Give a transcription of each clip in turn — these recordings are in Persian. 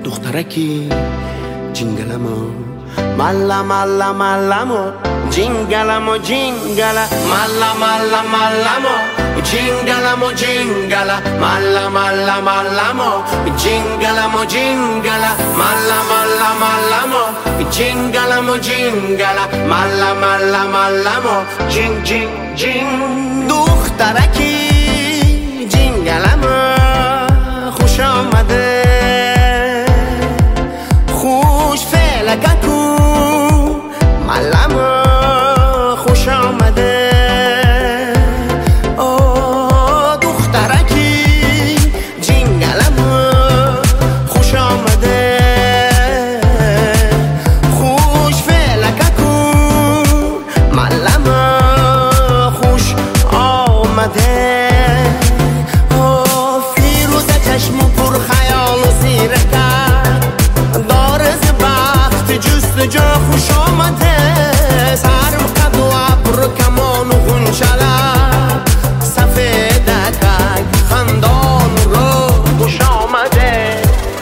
دخترکی جینگلمو مالا مالا مالامو جینگلمو جینگلا مالا مالا مالامو جینگلمو جینگلا مالا مالا مالامو جینگلمو جینگلا مالا مالا مالامو جینگلمو جینگلا مالا مالا مالامو جین جین جین دخترکی جینگلمو خوش آمده خوش فلککو مالامو خوش آمده دخترکی جینگلمو خوش آمده خوش فلککو مالامو خوش آمده فیروزه چشم پر خیال و زیرکت دارز بخت جستجو خوش آمده سرم قد و ابر کمان و غنچلک سفیدکک خندان رو خوش آمده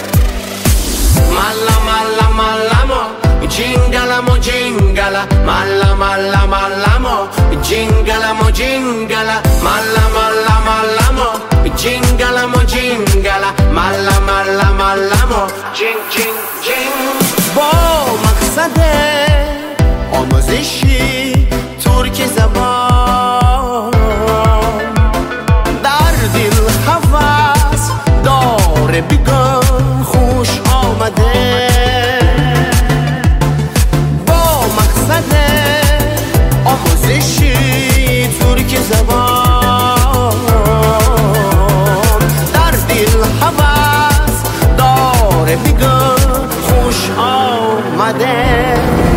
مالا مالا مالامو جینگلمو جینگلا مالا مالا مالامو جینگلمو جینگلا مالا مالا مالامو جینگلمو جینگلا مالا مالا مالامو جین جین جین با مقصد آموزشی ترک زبان در دل هوس داره بگم خوش آمده با مقصد آموزشی ترک زبان در دل هوس داره بگم خوش آمده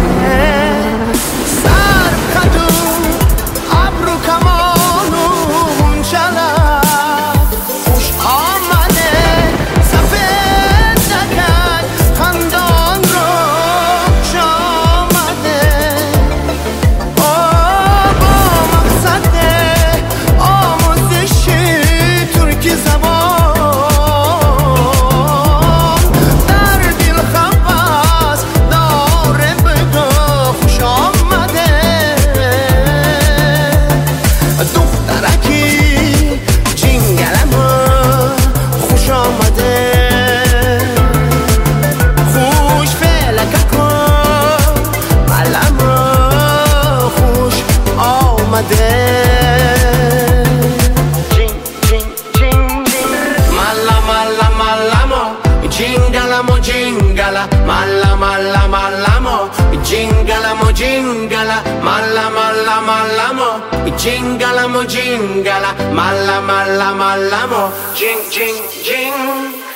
Jingala jingala, mala mala malamo. Jingala mo jingala, mala mala malamo. Jingala mo jingala, mala mala malamo. Jing jing jing.